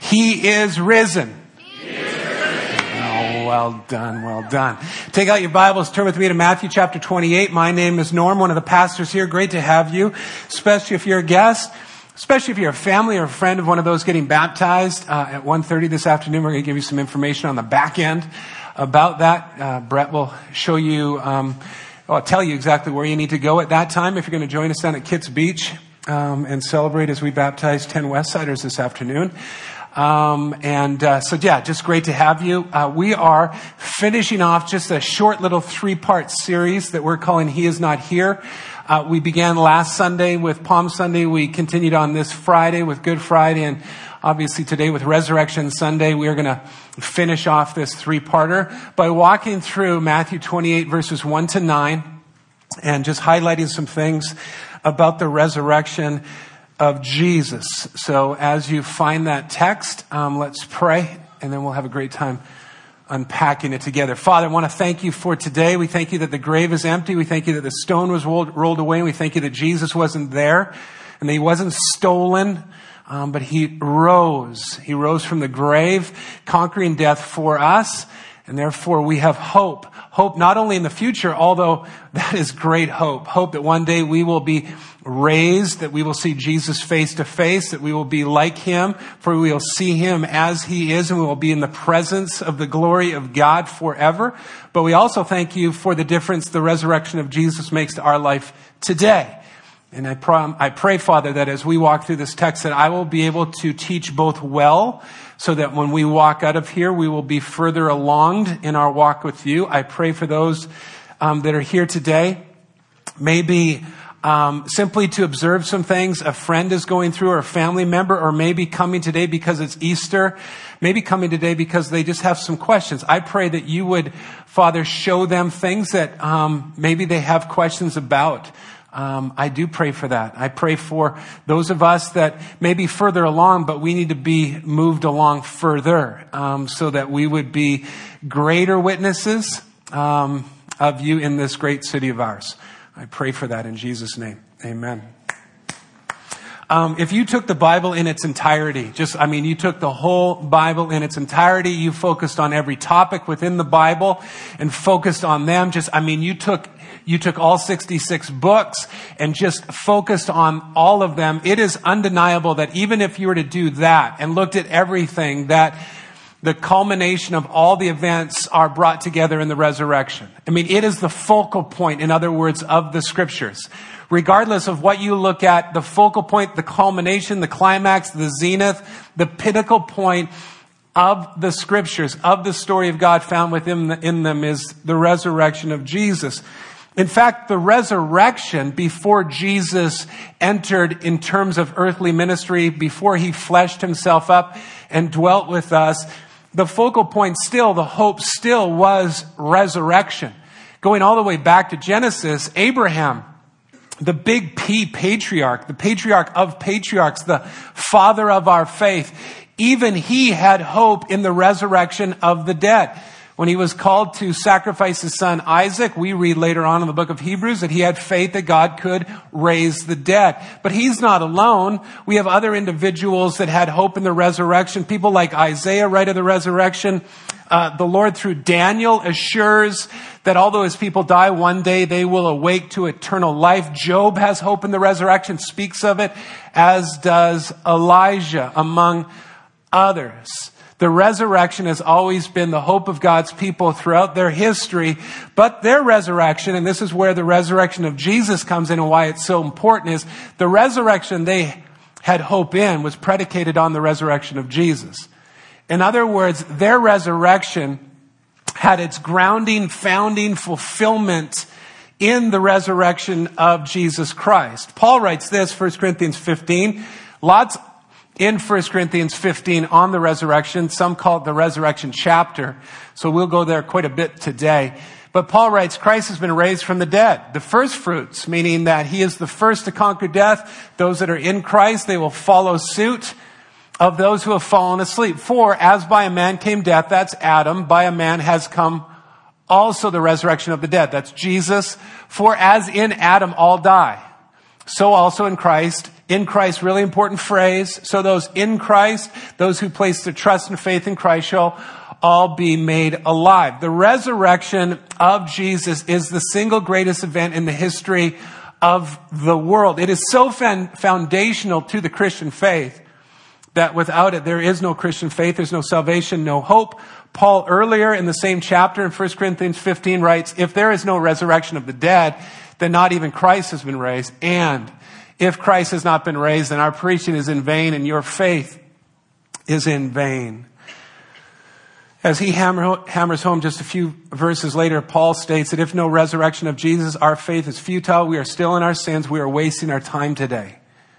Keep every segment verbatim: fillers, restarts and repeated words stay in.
He is risen. Oh, well done, well done. Take out your Bibles, turn with me to Matthew chapter twenty-eight. My name is Norm, one of the pastors here. Great to have you, especially if you're a guest, especially if you're a family or a friend of one of those getting baptized. Uh, at one thirty this afternoon, we're going to give you some information on the back end about that. Uh, Brett will show you, um, well, I'll tell you exactly where you need to go at that time if you're going to join us down at Kitts Beach um, and celebrate as we baptize ten Westsiders this afternoon. Um, and, uh, so yeah, just great to have you. Uh, we are finishing off just a short little three-part series that we're calling He Is Not Here. Uh, we began last Sunday with Palm Sunday. We continued on this Friday with Good Friday, and obviously today with Resurrection Sunday. We are going to finish off this three-parter by walking through Matthew twenty-eight verses one to nine and just highlighting some things about the resurrection of Jesus. So as you find that text, um, let's pray, and then we'll have a great time unpacking it together. Father, I want to thank you for today. We thank you that the grave is empty. We thank you that the stone was rolled, rolled away. And we thank you that Jesus wasn't there and that he wasn't stolen, um, but he rose. He rose from the grave, conquering death for us. And therefore we have hope. Hope not only in the future, although that is great hope. Hope that one day we will be raised, that we will see Jesus face to face, that we will be like him, for we will see him as he is, and we will be in the presence of the glory of God forever. But we also thank you for the difference the resurrection of Jesus makes to our life today. And I, prom- I pray, Father, that as we walk through this text, that I will be able to teach both well, so that when we walk out of here, we will be further along in our walk with you. I pray for those um, that are here today, maybe um, simply to observe some things a friend is going through, or a family member, or maybe coming today because it's Easter, maybe coming today because they just have some questions. I pray that you would, Father, show them things that um, maybe they have questions about. Um, I do pray for that. I pray for those of us that may be further along, but we need to be moved along further, um, so that we would be greater witnesses, um, of you in this great city of ours. I pray for that in Jesus' name. Amen. Um, if you took the Bible in its entirety, just, I mean, you took the whole Bible in its entirety, you focused on every topic within the Bible and focused on them. Just, I mean, you took, you took all sixty-six books and just focused on all of them. It is undeniable that even if you were to do that and looked at everything, that the culmination of all the events are brought together in the resurrection. I mean, it is the focal point, in other words, of the scriptures. Regardless of what you look at, the focal point, the culmination, the climax, the zenith, the pinnacle point of the scriptures, of the story of God found within in them, is the resurrection of Jesus. In fact, the resurrection before Jesus entered in terms of earthly ministry, before he fleshed himself up and dwelt with us, the focal point still, the hope still was resurrection. Going all the way back to Genesis, Abraham, the big P patriarch, the patriarch of patriarchs, the father of our faith, even he had hope in the resurrection of the dead. When he was called to sacrifice his son Isaac, we read later on in the book of Hebrews that he had faith that God could raise the dead. But he's not alone. We have other individuals that had hope in the resurrection. People like Isaiah, right of the resurrection. Uh, the Lord, through Daniel, assures that although his people die, one day they will awake to eternal life. Job has hope in the resurrection, speaks of it, as does Elijah, among others. The resurrection has always been the hope of God's people throughout their history, but their resurrection, and this is where the resurrection of Jesus comes in and why it's so important, is the resurrection they had hope in was predicated on the resurrection of Jesus. In other words, their resurrection had its grounding, founding, fulfillment in the resurrection of Jesus Christ. Paul writes this, First Corinthians fifteen, lots in First Corinthians fifteen on the resurrection. Some call it the resurrection chapter. So we'll go there quite a bit today. But Paul writes, Christ has been raised from the dead. The first fruits, meaning that he is the first to conquer death. Those that are in Christ, they will follow suit of those who have fallen asleep. For as by a man came death, that's Adam, by a man has come also the resurrection of the dead. That's Jesus. For as in Adam all die, so also in Christ In Christ, really important phrase. So those in Christ, those who place their trust and faith in Christ shall all be made alive. The resurrection of Jesus is the single greatest event in the history of the world. It is so foundational to the Christian faith that without it, there is no Christian faith. There's no salvation, no hope. Paul earlier in the same chapter in First Corinthians fifteen writes, if there is no resurrection of the dead, then not even Christ has been raised. And if Christ has not been raised, then our preaching is in vain and your faith is in vain. As he hammer, hammers home just a few verses later, Paul states that if no resurrection of Jesus, our faith is futile. We are still in our sins. We are wasting our time today.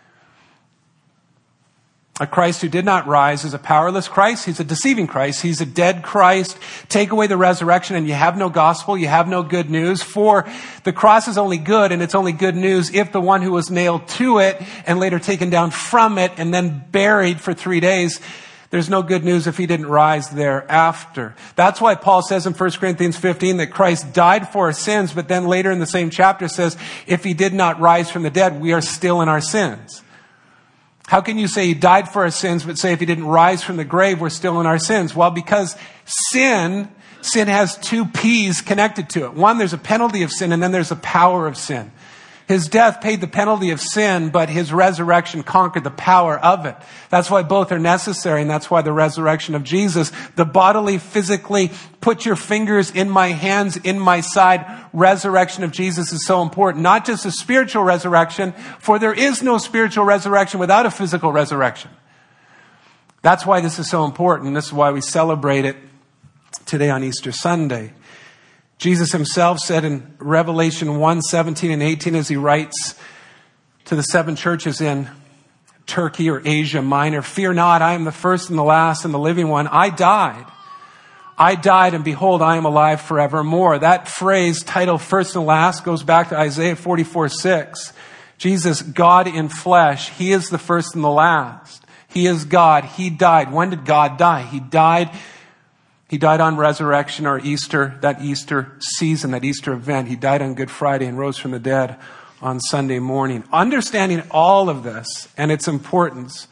A Christ who did not rise is a powerless Christ. He's a deceiving Christ. He's a dead Christ. Take away the resurrection and you have no gospel. You have no good news. For the cross is only good, and it's only good news if the one who was nailed to it and later taken down from it and then buried for three days, there's no good news if he didn't rise thereafter. That's why Paul says in First Corinthians fifteen that Christ died for our sins, but then later in the same chapter says, if he did not rise from the dead, we are still in our sins. How can you say he died for our sins, but say if he didn't rise from the grave, we're still in our sins? Well, because sin, sin has two P's connected to it. One, there's a penalty of sin, and then there's a power of sin. His death paid the penalty of sin, but his resurrection conquered the power of it. That's why both are necessary, and that's why the resurrection of Jesus, the bodily, physically, put your fingers in my hands, in my side, resurrection of Jesus is so important. Not just a spiritual resurrection, for there is no spiritual resurrection without a physical resurrection. That's why this is so important. This is why we celebrate it today on Easter Sunday. Jesus himself said in Revelation one, seventeen and eighteen, as he writes to the seven churches in Turkey or Asia Minor, fear not, I am the first and the last and the living one. I died. I died, and behold, I am alive forevermore. That phrase, title first and last, goes back to Isaiah forty-four, six. Jesus, God in flesh, he is the first and the last. He is God. He died. When did God die? He died He died on resurrection or Easter, that Easter season, that Easter event. He died on Good Friday and rose from the dead on Sunday morning. Understanding all of this and its importance,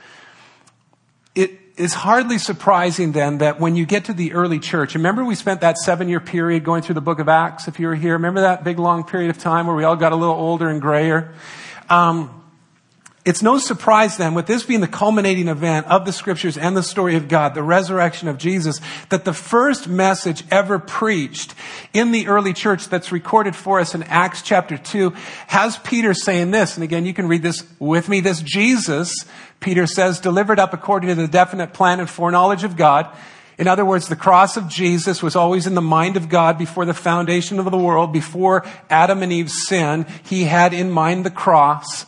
it is hardly surprising then that when you get to the early church, remember we spent that seven-year period going through the book of Acts, if you were here. Remember that big long period of time where we all got a little older and grayer? Um, It's no surprise then, with this being the culminating event of the scriptures and the story of God, the resurrection of Jesus, that the first message ever preached in the early church that's recorded for us in Acts chapter two has Peter saying this. And again, you can read this with me. This Jesus, Peter says, delivered up according to the definite plan and foreknowledge of God. In other words, the cross of Jesus was always in the mind of God before the foundation of the world, before Adam and Eve's sin. He had in mind the cross.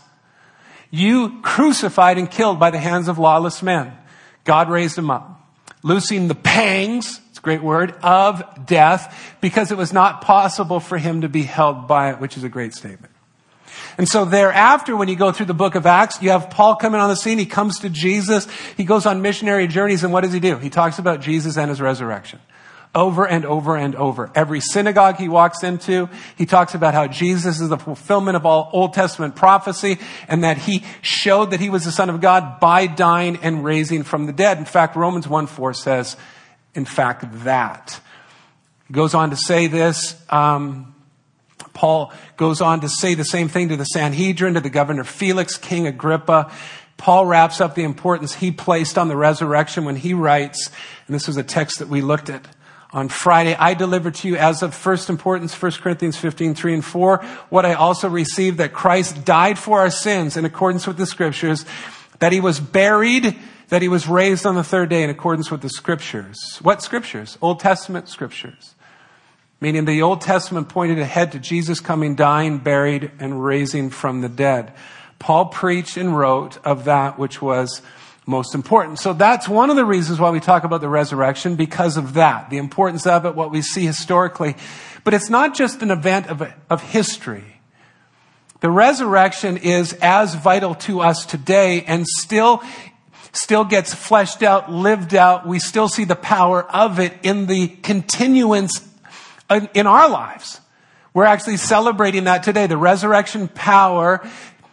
You crucified and killed by the hands of lawless men. God raised him up, loosing the pangs, it's a great word, of death, because it was not possible for him to be held by it, which is a great statement. And so thereafter, when you go through the book of Acts, you have Paul coming on the scene. He comes to Jesus. He goes on missionary journeys, and what does he do? He talks about Jesus and his resurrection. Over and over and over. Every synagogue he walks into, he talks about how Jesus is the fulfillment of all Old Testament prophecy, and that he showed that he was the Son of God by dying and raising from the dead. In fact, Romans one four says, in fact, that. He goes on to say this. Um, Paul goes on to say the same thing to the Sanhedrin, to the governor Felix, King Agrippa. Paul wraps up the importance he placed on the resurrection when he writes, and this was a text that we looked at on Friday, I delivered to you as of first importance, First Corinthians fifteen, three and four, what I also received, that Christ died for our sins in accordance with the scriptures, that he was buried, that he was raised on the third day in accordance with the scriptures. What scriptures? Old Testament scriptures. Meaning the Old Testament pointed ahead to Jesus coming, dying, buried, and raising from the dead. Paul preached and wrote of that which was most important. So that's one of the reasons why we talk about the resurrection, because of that, the importance of it, what we see historically. But it's not just an event of, of history. The resurrection is as vital to us today and still, still gets fleshed out, lived out. We still see the power of it in the continuance in our lives. We're actually celebrating that today. The resurrection power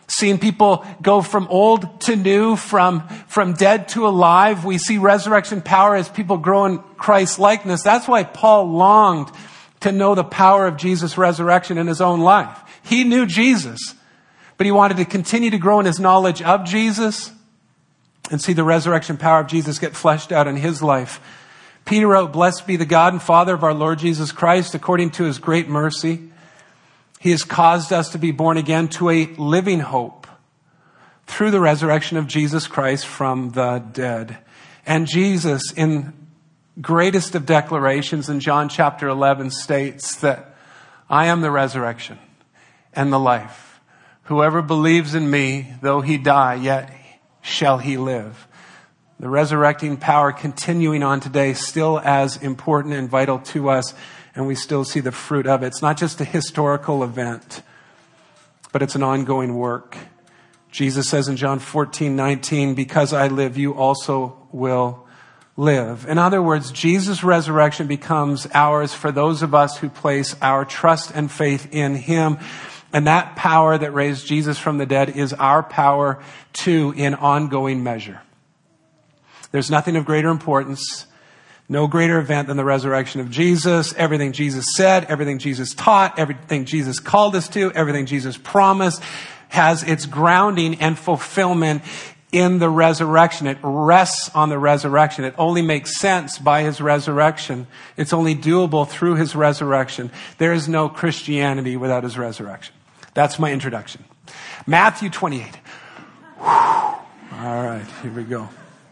Seeing people go from old to new, from, from dead to alive. We see resurrection power as people grow in Christ's likeness. That's why Paul longed to know the power of Jesus' resurrection in his own life. He knew Jesus, but he wanted to continue to grow in his knowledge of Jesus and see the resurrection power of Jesus get fleshed out in his life. Peter wrote, "Blessed be the God and Father of our Lord Jesus Christ, according to his great mercy. He has caused us to be born again to a living hope through the resurrection of Jesus Christ from the dead." And Jesus, in greatest of declarations in John chapter eleven, states that I am the resurrection and the life. Whoever believes in me, though he die, yet shall he live. The resurrecting power continuing on today, still as important and vital to us. And we still see the fruit of it. It's not just a historical event, but it's an ongoing work. Jesus says in John fourteen nineteen, "Because I live, you also will live." In other words, Jesus' resurrection becomes ours for those of us who place our trust and faith in him. And that power that raised Jesus from the dead is our power too in ongoing measure. There's nothing of greater importance, no greater event than the resurrection of Jesus. Everything Jesus said, everything Jesus taught, everything Jesus called us to, everything Jesus promised has its grounding and fulfillment in the resurrection. It rests on the resurrection. It only makes sense by his resurrection. It's only doable through his resurrection. There is no Christianity without his resurrection. That's my introduction. Matthew twenty-eight. Whew. All right, here we go.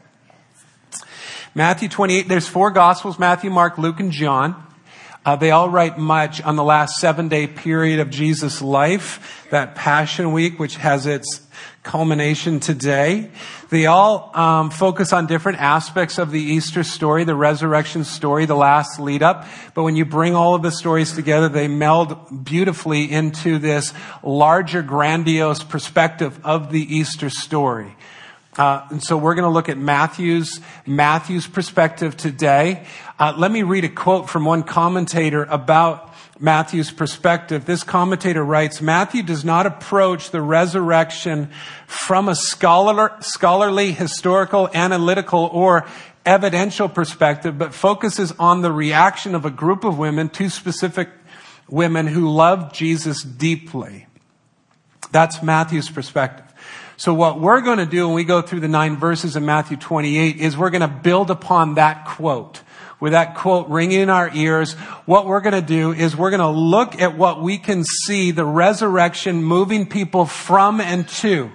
Matthew twenty-eight, there's four Gospels, Matthew, Mark, Luke, and John. Uh, they all write much on the last seven-day period of Jesus' life, that Passion Week, which has its culmination today. They all um, focus on different aspects of the Easter story, the resurrection story, the last lead up. But when you bring all of the stories together, they meld beautifully into this larger, grandiose perspective of the Easter story. Uh, and so we're going to look at Matthew's, Matthew's perspective today. Uh, let me read a quote from one commentator about Matthew's perspective. This commentator writes, "Matthew does not approach the resurrection from a scholar, scholarly, historical, analytical, or evidential perspective, but focuses on the reaction of a group of women, two specific women who loved Jesus deeply." That's Matthew's perspective. So what we're going to do when we go through the nine verses in Matthew twenty-eight is we're going to build upon that quote. With that quote ringing in our ears, what we're going to do is we're going to look at what we can see the resurrection moving people from and to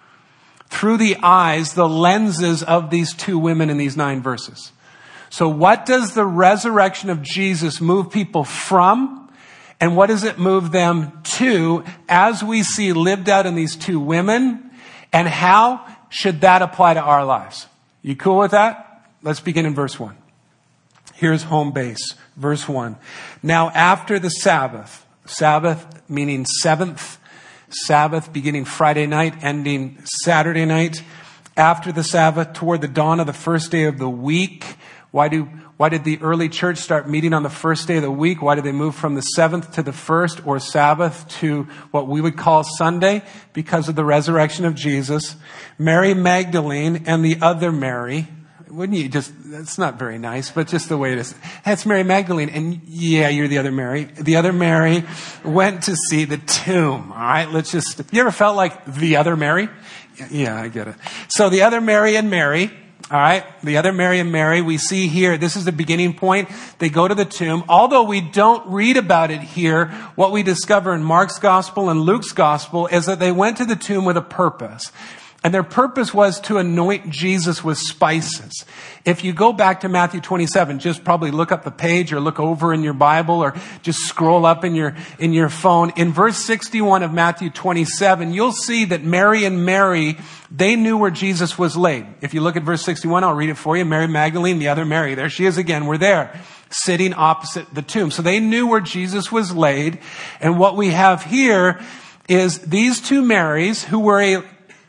through the eyes, the lenses of these two women in these nine verses. So what does the resurrection of Jesus move people from? And what does it move them to as we see lived out in these two women? And how should that apply to our lives? You cool with that? Let's begin in verse one. Here's home base. Verse one. "Now after the Sabbath," Sabbath meaning seventh, Sabbath beginning Friday night, ending Saturday night. After the Sabbath, toward the dawn of the first day of the week. Why do Why did the early church start meeting on the first day of the week? Why did they move from the seventh to the first, or Sabbath to what we would call Sunday? Because of the resurrection of Jesus. Mary Magdalene and the other Mary. Wouldn't you just, that's not very nice, but just the way it is. That's Mary Magdalene. And yeah, you're the other Mary. The other Mary went to see the tomb. All right, let's just, you ever felt like the other Mary? Yeah, I get it. So the other Mary and Mary. All right, the other Mary and Mary, we see here, this is the beginning point. They go to the tomb. Although we don't read about it here, what we discover in Mark's gospel and Luke's gospel is that they went to the tomb with a purpose. And their purpose was to anoint Jesus with spices. If you go back to Matthew twenty-seven, just probably look up the page or look over in your Bible or just scroll up in your, in your phone. In verse sixty-one of Matthew twenty-seven, you'll see that Mary and Mary, they knew where Jesus was laid. If you look at verse sixty-one, I'll read it for you. Mary Magdalene, the other Mary, there she is again. We're there, sitting opposite the tomb. So they knew where Jesus was laid. And what we have here is these two Marys who were a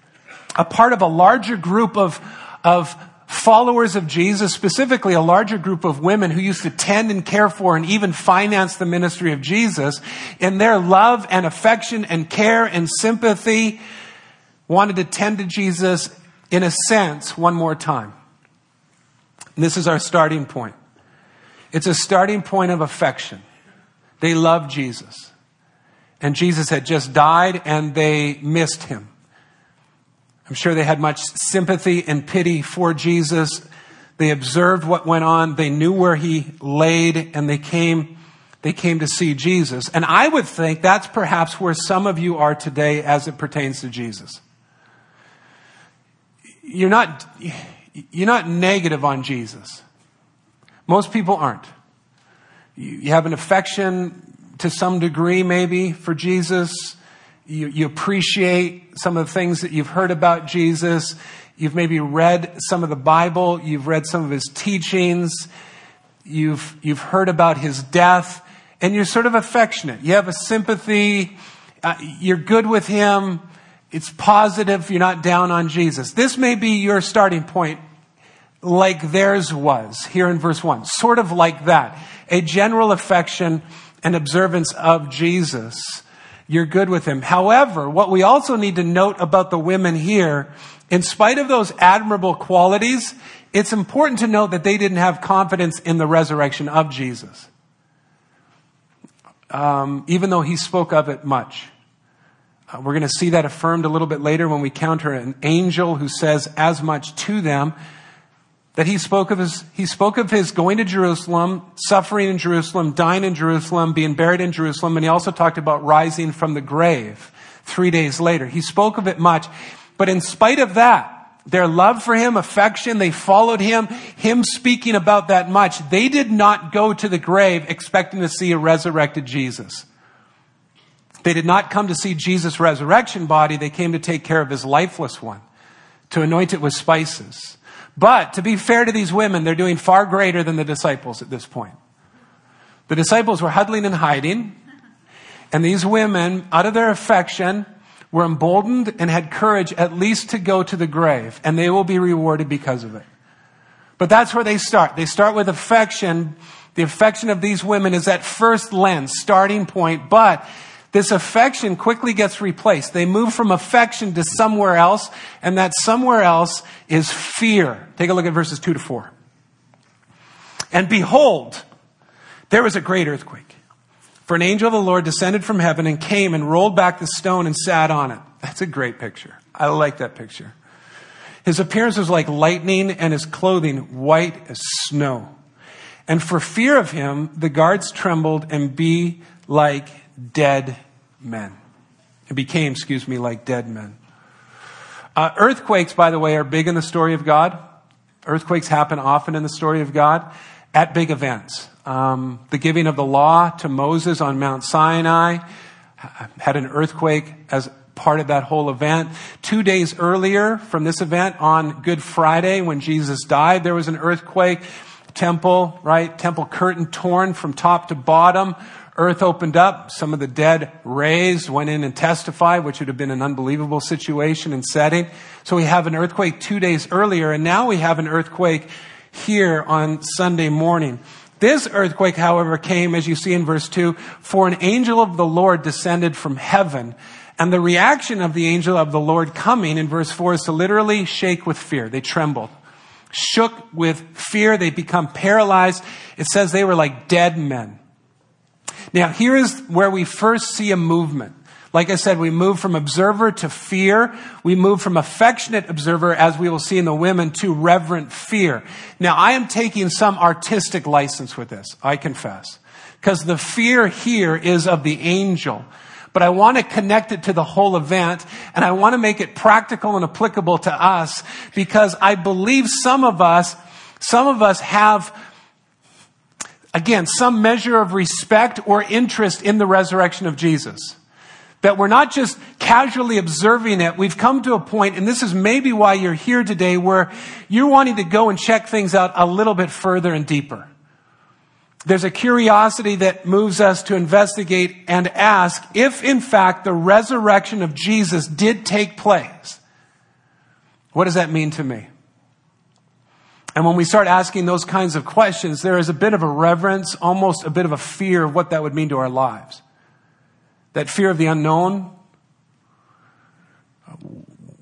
a part of a larger group of, of followers of Jesus, specifically a larger group of women who used to tend and care for and even finance the ministry of Jesus. In their love and affection and care and sympathy, wanted to tend to Jesus in a sense one more time. And this is our starting point. It's a starting point of affection. They loved Jesus. And Jesus had just died and they missed him. I'm sure they had much sympathy and pity for Jesus. They observed what went on. They knew where he laid, and they came, they came to see Jesus. And I would think that's perhaps where some of you are today as it pertains to Jesus. You're not, you're not negative on Jesus. Most people aren't. You have an affection to some degree, maybe, for Jesus. You, you appreciate some of the things that you've heard about Jesus. You've maybe read some of the Bible. You've read some of his teachings. You've, you've heard about his death. And you're sort of affectionate. You have a sympathy. Uh, you're good with him. It's positive. You're not down on Jesus. This may be your starting point, like theirs was here in verse one. Sort of like that. A general affection and observance of Jesus. You're good with him. However, what we also need to note about the women here, in spite of those admirable qualities, it's important to note that they didn't have confidence in the resurrection of Jesus. Um, even though he spoke of it much. Uh, we're going to see that affirmed a little bit later when we counter an angel who says as much to them. That he spoke of his, he spoke of his going to Jerusalem, suffering in Jerusalem, dying in Jerusalem, being buried in Jerusalem. And he also talked about rising from the grave three days later. He spoke of it much. But in spite of that, their love for him, affection, they followed him, him speaking about that much. They did not go to the grave expecting to see a resurrected Jesus. They did not come to see Jesus' resurrection body. They came to take care of his lifeless one, to anoint it with spices. But to be fair to these women, they're doing far greater than the disciples at this point. The disciples were huddling and hiding. And these women, out of their affection, were emboldened and had courage at least to go to the grave. And they will be rewarded because of it. But that's where they start. They start with affection. The affection of these women is that first lens, starting point. But this affection quickly gets replaced. They move from affection to somewhere else, and that somewhere else is fear. Take a look at verses two to four. And behold, there was a great earthquake. For an angel of the Lord descended from heaven and came and rolled back the stone and sat on it. That's a great picture. I like that picture. His appearance was like lightning and his clothing white as snow. And for fear of him, the guards trembled and be like dead men. It became, excuse me, like dead men. Uh, earthquakes, by the way, are big in the story of God. Earthquakes happen often in the story of God at big events. Um, the giving of the law to Moses on Mount Sinai had an earthquake as part of that whole event. Two days earlier from this event, on Good Friday, when Jesus died, there was an earthquake. Temple, right? Temple curtain torn from top to bottom. Earth opened up. Some of the dead raised, went in and testified, which would have been an unbelievable situation and setting. So we have an earthquake two days earlier, and now we have an earthquake here on Sunday morning. This earthquake, however, came, as you see in verse two, for an angel of the Lord descended from heaven. And the reaction of the angel of the Lord coming in verse four is to literally shake with fear. They trembled. Shook with fear. They become paralyzed. It says they were like dead men. Now, here is where we first see a movement. Like I said, we move from observer to fear. We move from affectionate observer, as we will see in the women, to reverent fear. Now, I am taking some artistic license with this, I confess. Because the fear here is of the angel. But I want to connect it to the whole event, and I want to make it practical and applicable to us, because I believe some of us, some of us have, again, some measure of respect or interest in the resurrection of Jesus. That we're not just casually observing it. We've come to a point, and this is maybe why you're here today, where you're wanting to go and check things out a little bit further and deeper. There's a curiosity that moves us to investigate and ask if, in fact, the resurrection of Jesus did take place. What does that mean to me? And when we start asking those kinds of questions, there is a bit of a reverence, almost a bit of a fear of what that would mean to our lives. That fear of the unknown.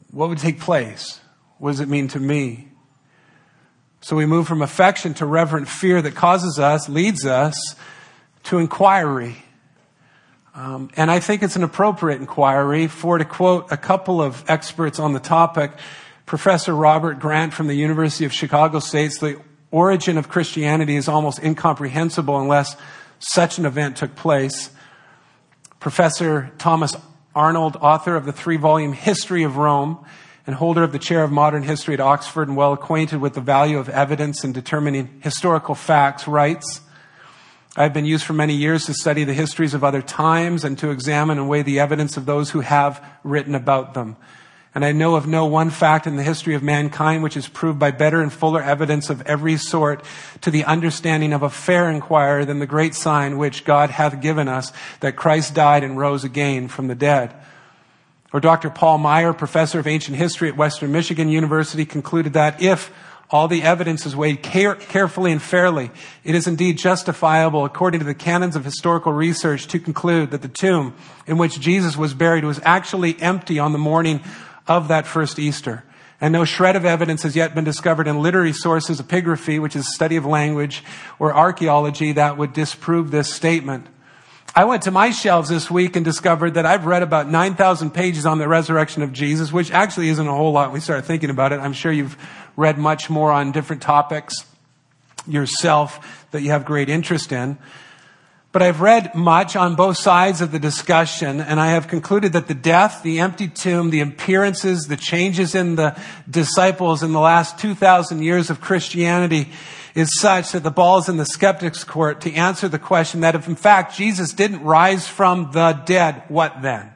what would take place? What does it mean to me? So we move from affection to reverent fear that causes us, leads us to inquiry. Um, and I think it's an appropriate inquiry. For to quote a couple of experts on the topic, Professor Robert Grant from the University of Chicago states, the origin of Christianity is almost incomprehensible unless such an event took place. Professor Thomas Arnold, author of the three-volume History of Rome and holder of the chair of modern history at Oxford and well acquainted with the value of evidence in determining historical facts, writes, I've been used for many years to study the histories of other times and to examine and weigh the evidence of those who have written about them. And I know of no one fact in the history of mankind which is proved by better and fuller evidence of every sort to the understanding of a fair inquirer than the great sign which God hath given us, that Christ died and rose again from the dead. Or Doctor Paul Meyer, professor of ancient history at Western Michigan University, concluded that if all the evidence is weighed care- carefully and fairly, it is indeed justifiable, according to the canons of historical research, to conclude that the tomb in which Jesus was buried was actually empty on the morning of that first Easter. And no shred of evidence has yet been discovered in literary sources, epigraphy, which is study of language, or archaeology that would disprove this statement. I went to my shelves this week and discovered that I've read about nine thousand pages on the resurrection of Jesus, which actually isn't a whole lot when we start thinking about it. I'm sure you've read much more on different topics yourself that you have great interest in. But I've read much on both sides of the discussion, and I have concluded that the death, the empty tomb, the appearances, the changes in the disciples in the last two thousand years of Christianity is such that the ball's in the skeptic's court to answer the question that if in fact Jesus didn't rise from the dead, what then?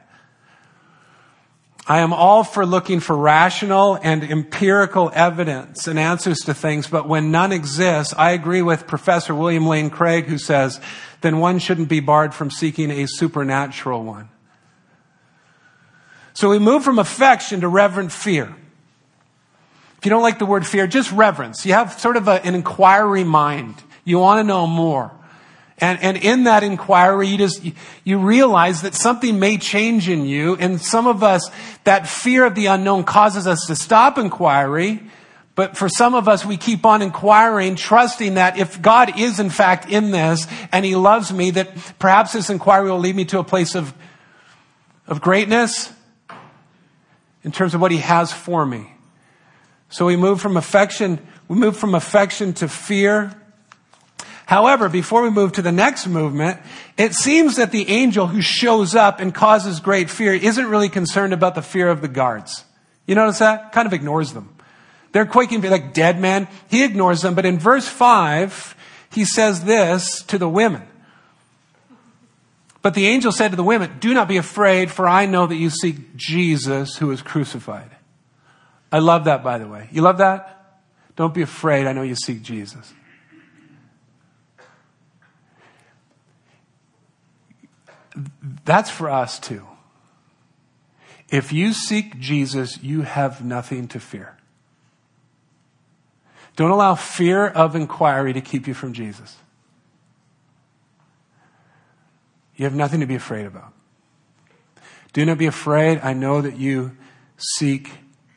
I am all for looking for rational and empirical evidence and answers to things, but when none exists, I agree with Professor William Lane Craig, who says, then one shouldn't be barred from seeking a supernatural one. So we move from affection to reverent fear. If you don't like the word fear, just reverence. You have sort of a, an inquiry mind. You want to know more. And, and in that inquiry, you just, you realize that something may change in you. And some of us, that fear of the unknown causes us to stop inquiry. But for some of us, we keep on inquiring, trusting that if God is in fact in this and He loves me, that perhaps this inquiry will lead me to a place of, of greatness in terms of what He has for me. So we move from affection, we move from affection to fear. However, before we move to the next movement, it seems that the angel who shows up and causes great fear isn't really concerned about the fear of the guards. You notice that? Kind of ignores them. They're quaking like dead men. He ignores them. But in verse five, he says this to the women. But the angel said to the women, do not be afraid, for I know that you seek Jesus who was crucified. I love that, by the way. You love that? Don't be afraid. I know you seek Jesus. That's for us too. If you seek Jesus, you have nothing to fear. Don't allow fear of inquiry to keep you from Jesus. You have nothing to be afraid about. Do not be afraid. I know that you seek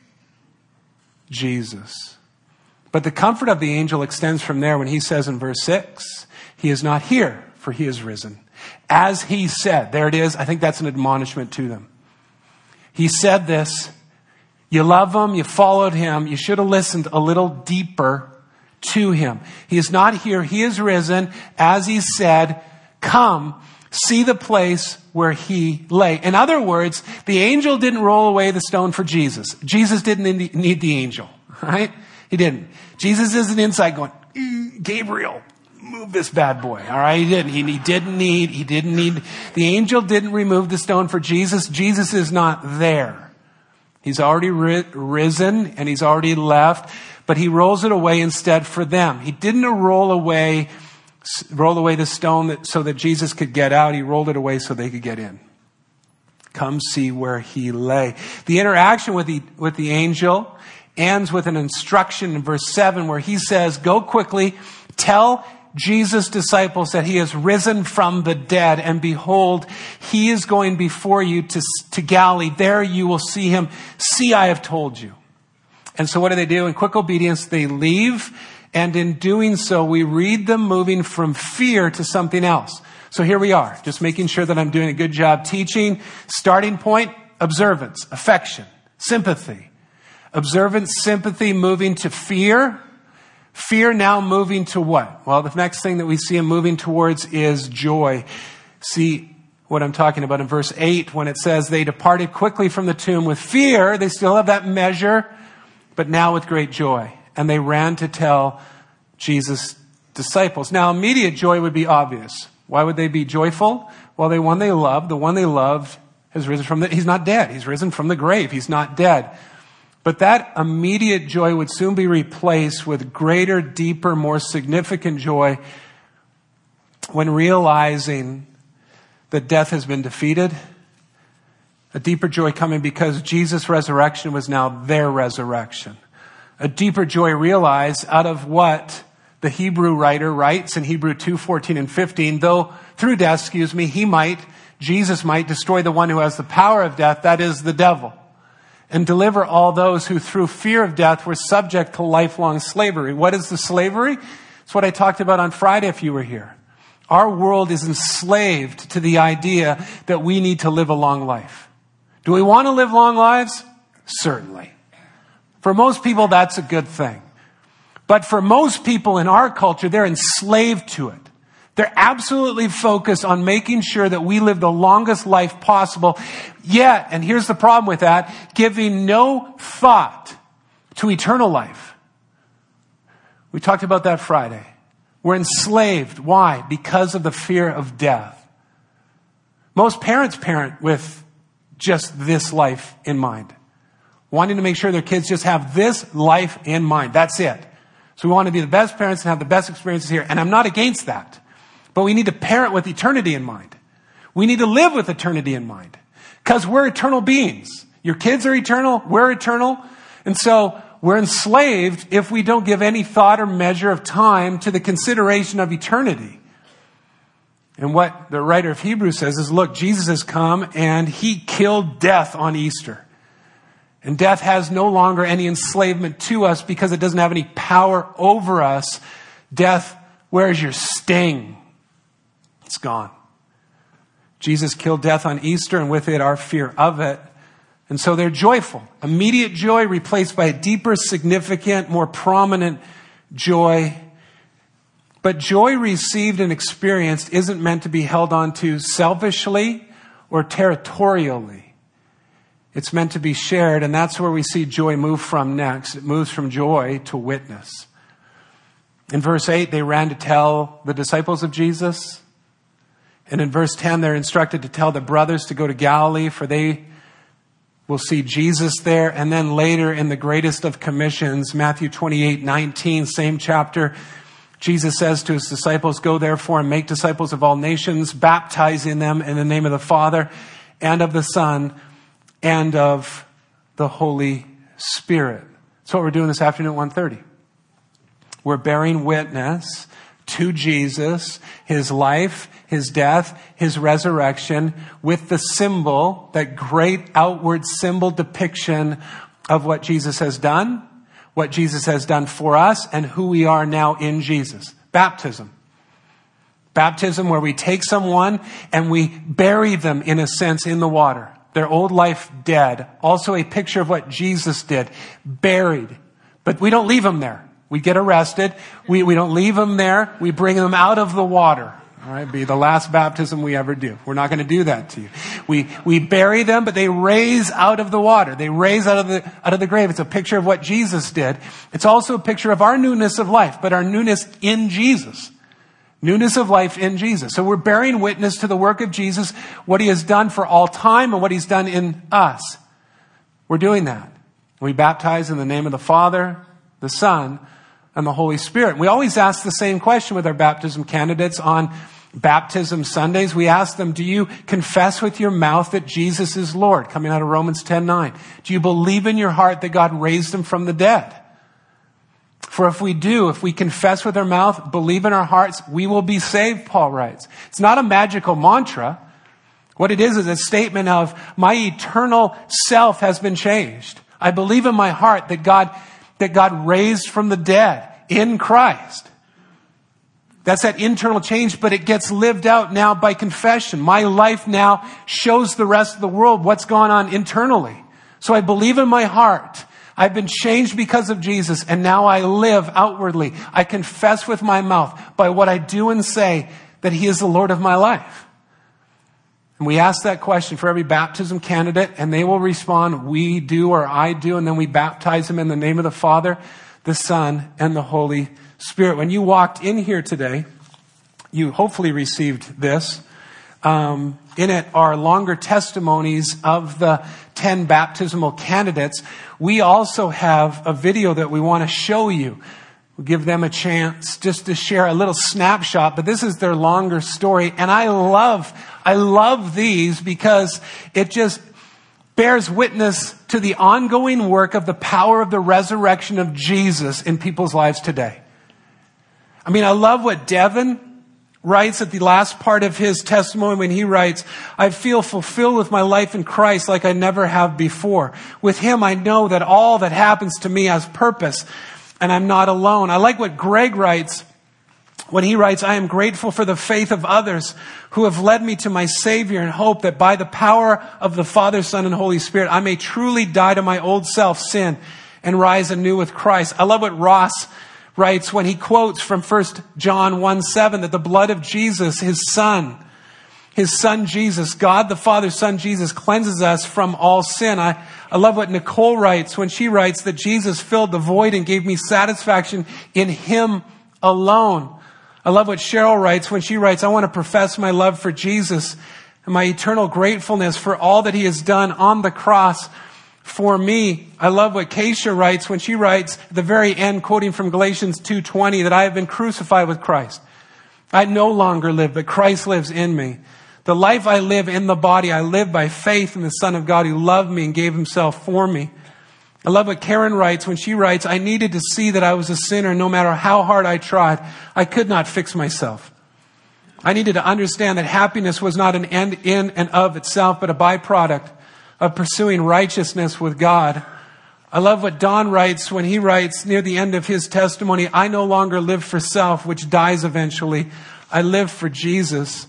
Jesus. But the comfort of the angel extends from there when he says in verse six, He is not here, for He is risen. As He said, there it is. I think that's an admonishment to them. He said this. You love Him. You followed Him. You should have listened a little deeper to Him. He is not here. He is risen. As He said, come, see the place where He lay. In other words, the angel didn't roll away the stone for Jesus. Jesus didn't need the angel, right? He didn't. Jesus isn't inside going, Gabriel, move this bad boy. All right. He didn't. He, he didn't need, he didn't need, the angel didn't remove the stone for Jesus. Jesus is not there. He's already ri- risen and He's already left, but He rolls it away instead for them. He didn't roll away, roll away the stone that, so that Jesus could get out. He rolled it away so they could get in. Come see where He lay. The interaction with the, with the angel ends with an instruction in verse seven where he says, go quickly, tell Jesus' disciples that he has risen from the dead, and behold, he is going before you to, to Galilee. There you will see him. See, I have told you. And so what do they do? In quick obedience, they leave. And in doing so, we read them moving from fear to something else. So here we are, just making sure that I'm doing a good job teaching. Starting point, observance, affection, sympathy. Observance, sympathy, moving to fear. Fear now moving to what? Well, the next thing that we see him moving towards is joy. See what I'm talking about in verse eight when it says they departed quickly from the tomb with fear. They still have that measure, but now with great joy. And they ran to tell Jesus' disciples. Now, immediate joy would be obvious. Why would they be joyful? Well, the one they loved, the one they loved has risen from the, he's not dead. He's risen from the grave. He's not dead. But that immediate joy would soon be replaced with greater, deeper, more significant joy when realizing that death has been defeated. A deeper joy coming because Jesus' resurrection was now their resurrection. A deeper joy realized out of what the Hebrew writer writes in Hebrew two, fourteen and fifteen, though through death, excuse me, he might, Jesus might destroy the one who has the power of death, that is the devil, and deliver all those who through fear of death were subject to lifelong slavery. What is the slavery? It's what I talked about on Friday if you were here. Our world is enslaved to the idea that we need to live a long life. Do we want to live long lives? Certainly. For most people, that's a good thing. But for most people in our culture, they're enslaved to it. They're absolutely focused on making sure that we live the longest life possible. Yet, and here's the problem with that, giving no thought to eternal life. We talked about that Friday. We're enslaved. Why? Because of the fear of death. Most parents parent with just this life in mind. Wanting to make sure their kids just have this life in mind. That's it. So we want to be the best parents and have the best experiences here. And I'm not against that. But we need to parent with eternity in mind. We need to live with eternity in mind. Because we're eternal beings. Your kids are eternal. We're eternal. And so we're enslaved if we don't give any thought or measure of time to the consideration of eternity. And what the writer of Hebrews says is, look, Jesus has come and he killed death on Easter. And death has no longer any enslavement to us because it doesn't have any power over us. Death, where's your sting? It's gone. Jesus killed death on Easter and with it our fear of it. And so they're joyful. Immediate joy replaced by a deeper, significant, more prominent joy. But joy received and experienced isn't meant to be held on to selfishly or territorially. It's meant to be shared, and that's where we see joy move from next. It moves from joy to witness. In verse eight, they ran to tell the disciples of Jesus. And in verse ten, they're instructed to tell the brothers to go to Galilee, for they will see Jesus there. And then later in the greatest of commissions, Matthew twenty-eight nineteen, same chapter, Jesus says to his disciples, go therefore and make disciples of all nations, baptizing them in the name of the Father and of the Son and of the Holy Spirit. That's what we're doing this afternoon at one thirty. We're bearing witness to Jesus, his life, his death, his resurrection, with the symbol, that great outward symbol depiction of what Jesus has done, what Jesus has done for us, and who we are now in Jesus. Baptism. Baptism where we take someone and we bury them, in a sense, in the water. Their old life dead. Also a picture of what Jesus did. Buried. But we don't leave them there. We get arrested. We, we don't leave them there. We bring them out of the water. All right, be the last baptism we ever do. We're not going to do that to you. We we bury them, but they raise out of the water. They raise out of the out of the grave. It's a picture of what Jesus did. It's also a picture of our newness of life, but our newness in Jesus. Newness of life in Jesus. So we're bearing witness to the work of Jesus, what he has done for all time and what he's done in us. We're doing that. We baptize in the name of the Father, the Son, and the Holy Spirit. We always ask the same question with our baptism candidates on baptism Sundays. We ask them, do you confess with your mouth that Jesus is Lord? Coming out of Romans ten nine. Do you believe in your heart that God raised him from the dead? For if we do, if we confess with our mouth, believe in our hearts, we will be saved, Paul writes. It's not a magical mantra. What it is is a statement of my eternal self has been changed. I believe in my heart that God, that God raised from the dead in Christ. That's that internal change, but it gets lived out now by confession. My life now shows the rest of the world what's going on internally. So I believe in my heart. I've been changed because of Jesus, and now I live outwardly. I confess with my mouth by what I do and say that He is the Lord of my life. And we ask that question for every baptism candidate, and they will respond, we do or I do, and then we baptize them in the name of the Father, the Son, and the Holy Spirit. When you walked in here today, you hopefully received this. Um, in it are longer testimonies of the ten baptismal candidates. We also have a video that we want to show you. We'll give them a chance just to share a little snapshot, but this is their longer story. And I love, I love these because it just bears witness to the ongoing work of the power of the resurrection of Jesus in people's lives today. I mean, I love what Devin writes at the last part of his testimony when he writes, I feel fulfilled with my life in Christ like I never have before. With Him, I know that all that happens to me has purpose, and I'm not alone. I like what Greg writes when he writes, I am grateful for the faith of others who have led me to my Savior and hope that by the power of the Father, Son, and Holy Spirit, I may truly die to my old self, sin, and rise anew with Christ. I love what Ross writes when he quotes from First John one seven that the blood of Jesus, His Son, His Son Jesus, God the Father, Son Jesus, cleanses us from all sin. I, I love what Nicole writes when she writes that Jesus filled the void and gave me satisfaction in Him alone. I love what Cheryl writes when she writes, I want to profess my love for Jesus and my eternal gratefulness for all that He has done on the cross for me. I love what Keisha writes when she writes at the very end, quoting from Galatians two twenty, that I have been crucified with Christ. I no longer live, but Christ lives in me. The life I live in the body, I live by faith in the Son of God who loved me and gave Himself for me. I love what Karen writes when she writes, I needed to see that I was a sinner no matter how hard I tried. I could not fix myself. I needed to understand that happiness was not an end in and of itself, but a byproduct of pursuing righteousness with God. I love what Don writes when he writes near the end of his testimony, I no longer live for self, which dies eventually. I live for Jesus.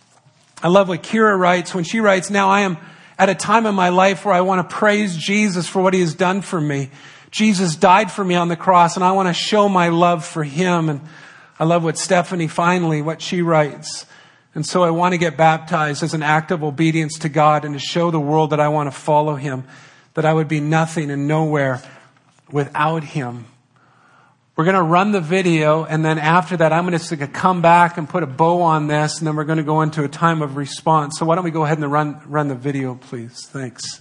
I love what Kira writes when she writes, now I am at a time in my life where I want to praise Jesus for what He has done for me. Jesus died for me on the cross, and I want to show my love for Him. And I love what Stephanie finally, what she writes. And so I want to get baptized as an act of obedience to God and to show the world that I want to follow Him, that I would be nothing and nowhere without Him. We're going to run the video, and then after that, I'm going to come back and put a bow on this, and then we're going to go into a time of response. So why don't we go ahead and run, run the video, please? Thanks.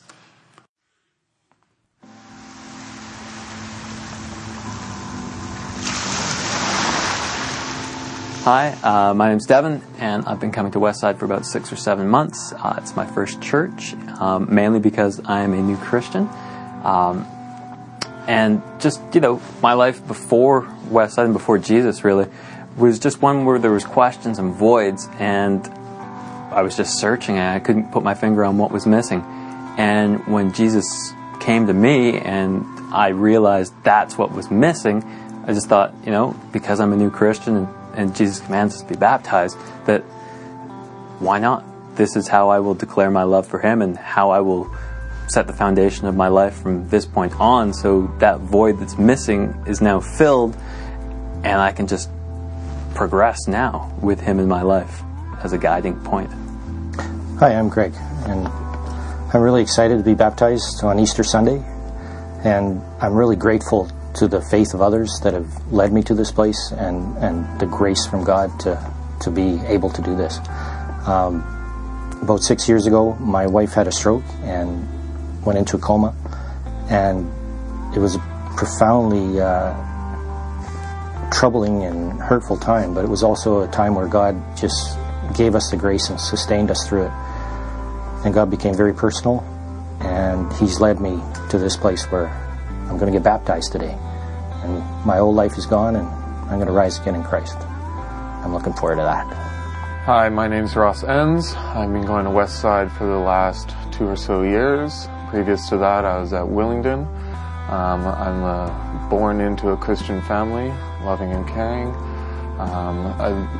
Hi, uh, my name's Devin, and I've been coming to Westside for about six or seven months. Uh, it's my first church, um, mainly because I am a new Christian. Um, and just, you know, my life before Westside and before Jesus, really, was just one where there was questions and voids, and I was just searching, and I couldn't put my finger on what was missing. And when Jesus came to me, and I realized that's what was missing, I just thought, you know, because I'm a new Christian, and and Jesus commands us to be baptized, that why not? This is how I will declare my love for Him and how I will set the foundation of my life from this point on, so that void that's missing is now filled, and I can just progress now with Him in my life as a guiding point. Hi, I'm Greg, and I'm really excited to be baptized on Easter Sunday, and I'm really grateful to the faith of others that have led me to this place, and, and the grace from God to, to be able to do this. Um, about six years ago, my wife had a stroke and went into a coma, and it was a profoundly uh, troubling and hurtful time, but it was also a time where God just gave us the grace and sustained us through it. And God became very personal, and He's led me to this place where I'm going to get baptized today. And my old life is gone, and I'm going to rise again in Christ. I'm looking forward to that. Hi, my name's Ross Enns. I've been going to Westside for the last two or so years. Previous to that, I was at Willingdon. Um, I'm uh, born into a Christian family, loving and caring. Um,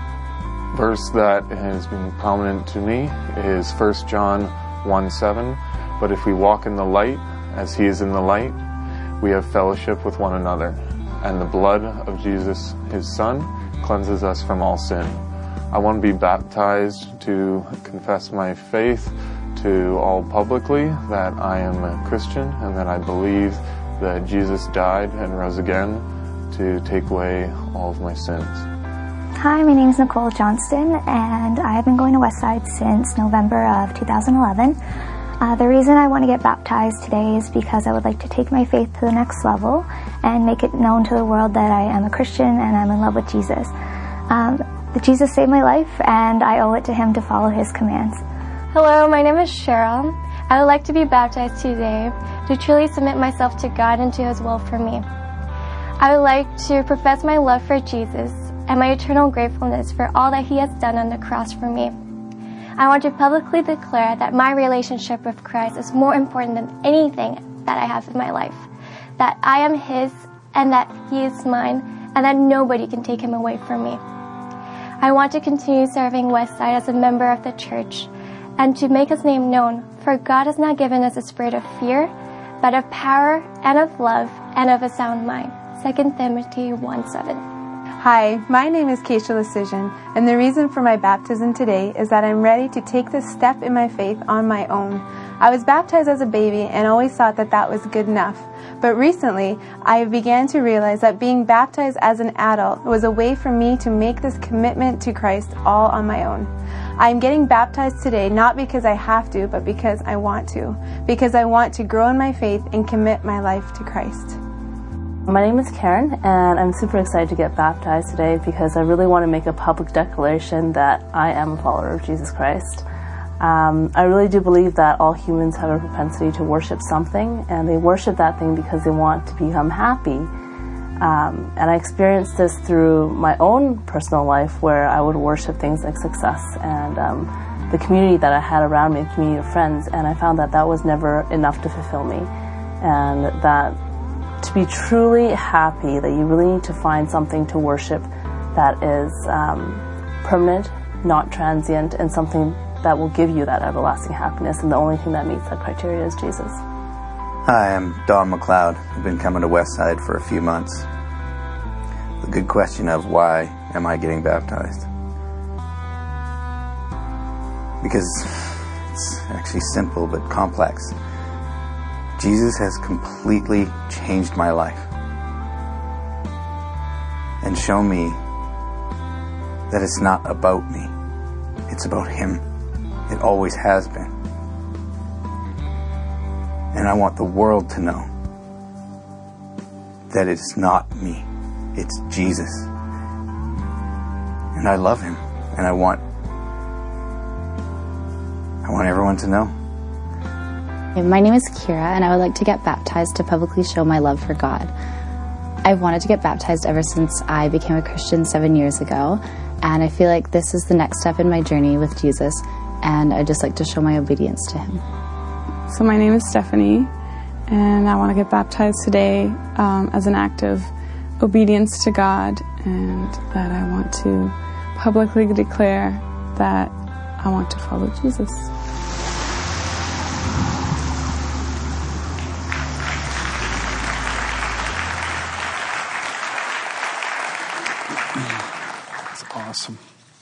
a verse that has been prominent to me is First John one seven. But if we walk in the light, as he is in the light, we have fellowship with one another. And the blood of Jesus, his Son, cleanses us from all sin. I want to be baptized to confess my faith to all publicly, that I am a Christian and that I believe that Jesus died and rose again to take away all of my sins. Hi, my name is Nicole Johnston, and I've been going to Westside since November of two thousand eleven. Uh, the reason I want to get baptized today is because I would like to take my faith to the next level and make it known to the world that I am a Christian and I'm in love with Jesus. Um, Jesus saved my life, and I owe it to him to follow his commands. Hello, my name is Cheryl. I would like to be baptized today to truly submit myself to God and to his will for me. I would like to profess my love for Jesus and my eternal gratefulness for all that he has done on the cross for me. I want to publicly declare that my relationship with Christ is more important than anything that I have in my life, that I am his and that he is mine, and that nobody can take him away from me. I want to continue serving Westside as a member of the church and to make his name known, for God has not given us a spirit of fear, but of power and of love and of a sound mind. Second Timothy one seven. Hi, my name is Keisha Lecision, and the reason for my baptism today is that I'm ready to take this step in my faith on my own. I was baptized as a baby and always thought that that was good enough. But recently, I began to realize that being baptized as an adult was a way for me to make this commitment to Christ all on my own. I am getting baptized today not because I have to, but because I want to. Because I want to grow in my faith and commit my life to Christ. My name is Karen, and I'm super excited to get baptized today because I really want to make a public declaration that I am a follower of Jesus Christ. Um, I really do believe that all humans have a propensity to worship something, and they worship that thing because they want to become happy. Um, and I experienced this through my own personal life, where I would worship things like success and um, the community that I had around me, the community of friends, and I found that that was never enough to fulfill me. And that to be truly happy, that you really need to find something to worship that is um, permanent, not transient, and something that will give you that everlasting happiness, and the only thing that meets that criteria is Jesus. Hi, I'm Don McLeod. I've been coming to Westside for a few months. The good question of why am I getting baptized? Because it's actually simple but complex. Jesus has completely changed my life and shown me that it's not about me, it's about him. It always has been. And I want the world to know that it's not me, it's Jesus. And I love him, and I want I want everyone to know. My name is Kira, and I would like to get baptized to publicly show my love for God. I've wanted to get baptized ever since I became a Christian seven years ago, and I feel like this is the next step in my journey with Jesus, and I'd just like to show my obedience to him. So my name is Stephanie, and I want to get baptized today um, as an act of obedience to God, and that I want to publicly declare that I want to follow Jesus. Awesome.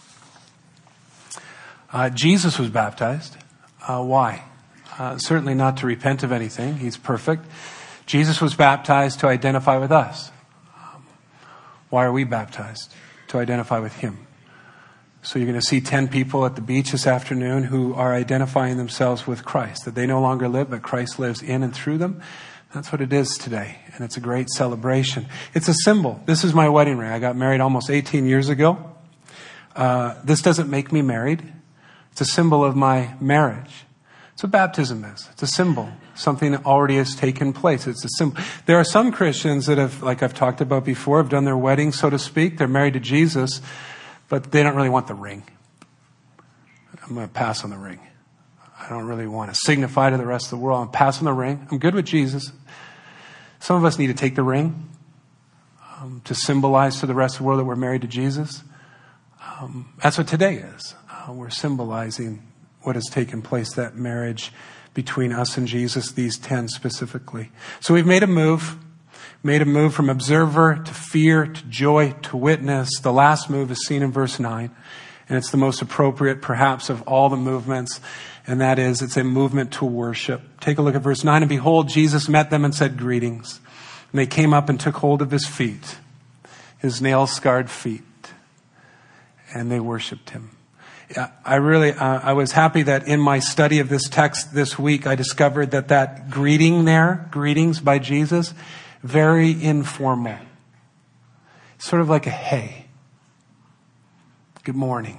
Uh, Jesus was baptized. Uh, why? Uh, certainly not to repent of anything. He's perfect. Jesus was baptized to identify with us. Um, why are we baptized? To identify with him. So you're going to see ten people at the beach this afternoon who are identifying themselves with Christ, that they no longer live, but Christ lives in and through them. That's what it is today, and it's a great celebration. It's a symbol. This is my wedding ring. I got married almost eighteen years ago. Uh, this doesn't make me married. It's a symbol of my marriage. That's what baptism is. It's a symbol. Something that already has taken place. It's a symbol. There are some Christians that have, like I've talked about before, have done their wedding, so to speak. They're married to Jesus, but they don't really want the ring. I'm going to pass on the ring. I don't really want to signify to the rest of the world. I'm passing the ring. I'm good with Jesus. Some of us need to take the ring um, to symbolize to the rest of the world that we're married to Jesus. Um, that's what today is. Uh, we're symbolizing what has taken place, that marriage between us and Jesus, these ten specifically. So we've made a move, made a move from observer to fear to joy to witness. The last move is seen in verse nine, and it's the most appropriate perhaps of all the movements, and that is it's a movement to worship. Take a look at verse nine. And behold, Jesus met them and said, greetings. And they came up and took hold of his feet, his nail-scarred feet, and they worshiped him. I really, uh, I was happy that in my study of this text this week, I discovered that that greeting there, greetings by Jesus, very informal. Sort of like a hey, good morning.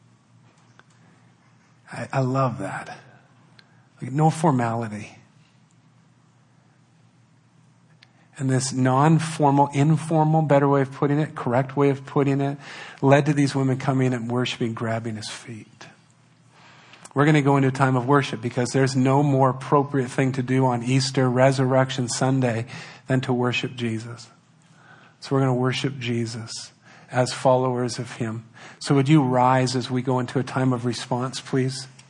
I, I love that. Like no formality. And this non-formal, informal, better way of putting it, correct way of putting it, led to these women coming and worshiping, grabbing his feet. We're going to go into a time of worship because there's no more appropriate thing to do on Easter, Resurrection Sunday than to worship Jesus. So we're going to worship Jesus as followers of him. So would you rise as we go into a time of response, please?